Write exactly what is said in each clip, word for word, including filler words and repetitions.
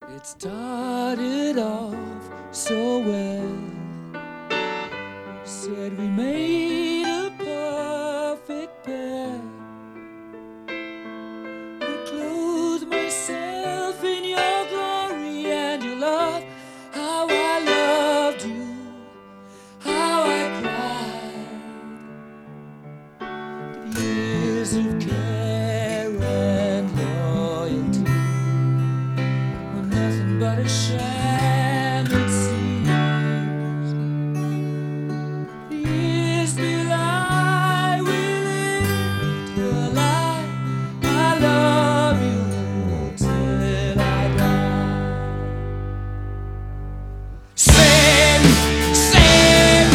It started off so well. Said we made a perfect pair. I clothed myself in your glory and your love. How I loved you, how I cried. The years of care and loyalty were nothing but a sham, it seems. The years will I will live till I, I love you till I die. Save, save,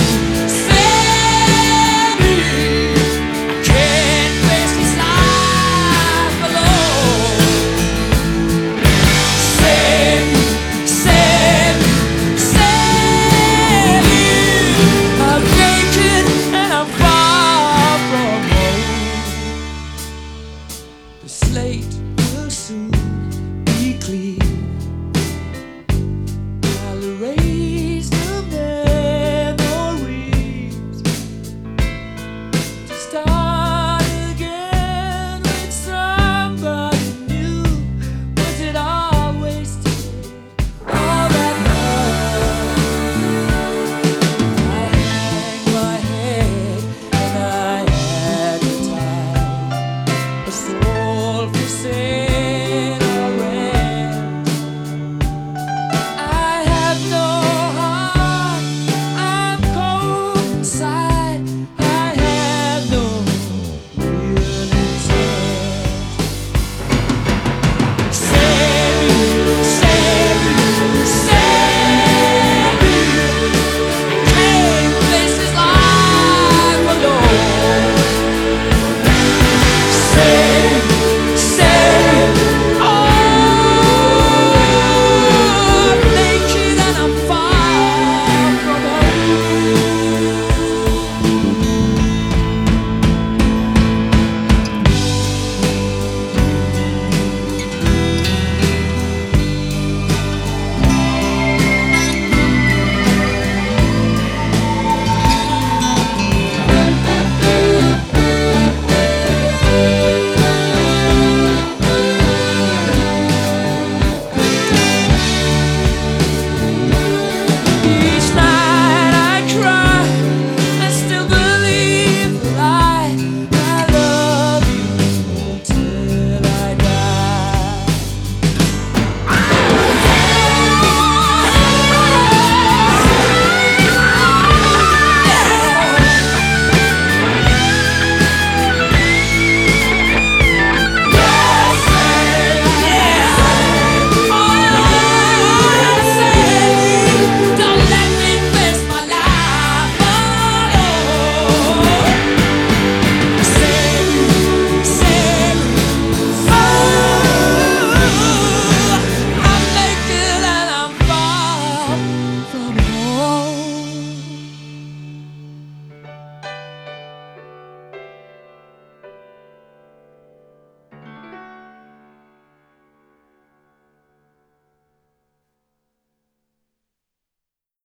save me. I can't face this life alone. Save, save, save me. I'm naked and I'm far from home. The slate will soon be clear.